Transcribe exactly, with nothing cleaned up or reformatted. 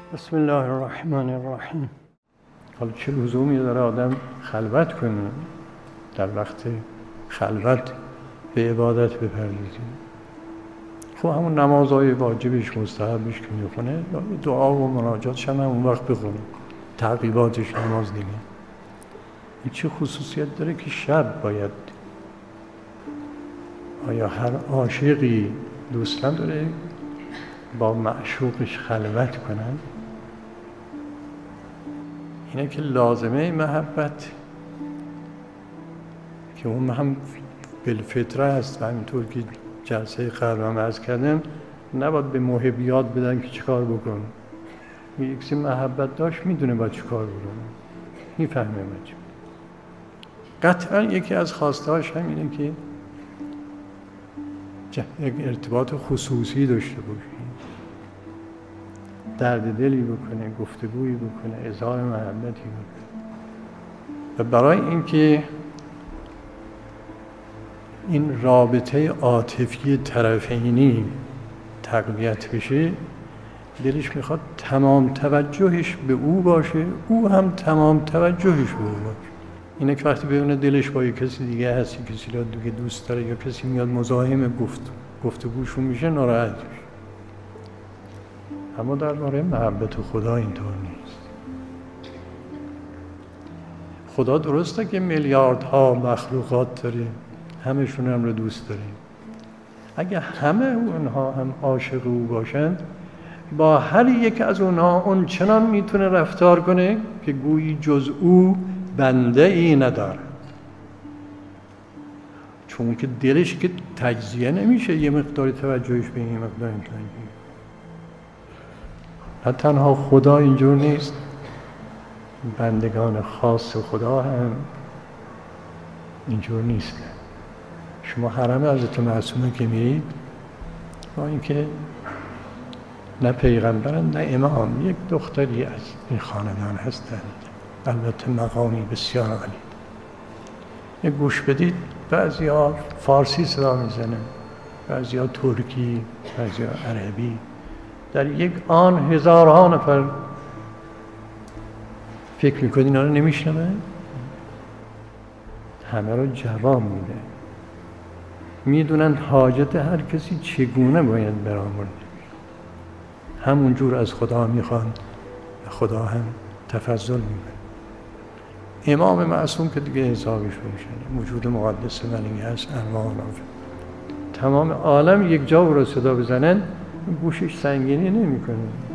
بسم الله الرحمن الرحیم. حالا چه لزومی داره آدم خلوت کنه، در وقت خلوت به عبادت بپردازه؟ خب همون نمازهای واجبش مستحبش که میخونه، دعا و مناجاتش هم اون وقت بخونه، تعقیباتش نماز دیگه. این چه خصوصیت داره که شب باید؟ آیا هر عاشقی دوست نداره با معشوقش خلوت کنن؟ اینه که لازمه محبت که اون هم بالفطره است و همینطور که جلسه قبلم عرض کردم نباید به محبیات بدن که چیکار بکن. یک سی محبت داشت میدونه باید چیکار بکنه، میفهمه باید. قطعا یکی از خواستهاش هم اینه که یک ارتباط خصوصی داشته باشه، درد دلی بکنه، گفتگویی بکنه، اظهار محبتی بکنه. و برای اینکه این رابطه عاطفی طرفینی تقویت بشه، دلش میخواد تمام توجهش به او باشه، او هم تمام توجهش به او باشه. اینه که وقتی ببینه دلش با یک کسی دیگه هست، کسی رو دیگه دوست داره یا کسی میاد مزاحم گفت گفتگوشون میشه، ناراحت میشه. اما درباره محبت خدا اینطور نیست. خدا درسته که میلیاردها مخلوقات داره، همشون هم رو دوست داره. اگه همه اونها هم عاشق او باشند، با هر یک از اونها اون چنان میتونه رفتار کنه که گویی جز او بنده ای نداره. چون که دلش که تجزیه نمیشه، یه مقداری توجهش به این مقداری توجه. نه تنها خدا اینجور نیست، بندگان خاص خدا هم اینجور نیست. شما حرم حضرت معصومه که میرید، با اینکه نه پیغمبرن نه امام، یک دختری از این خاندان هستند، البته مقامی بسیار عالی. یک گوش بدید، بعضی ها فارسی صدا میزنن، بعضی ها ترکی، بعضی ها عربی. در یک آن هزارها نفر فکر میکنید اینا رو نمیشنوه؟ همه رو جواب میده، میدونن حاجت هر کسی چگونه باید برآورده، همون جور از خدا میخوان و خدا هم تفضل میکنه. امام معصوم که دیگه حسابش روشنه، وجود مقدس منی هست، انواع نافذ. تمام عالم یک جا رو صدا بزنن گوشش سنگینی نمیکنه.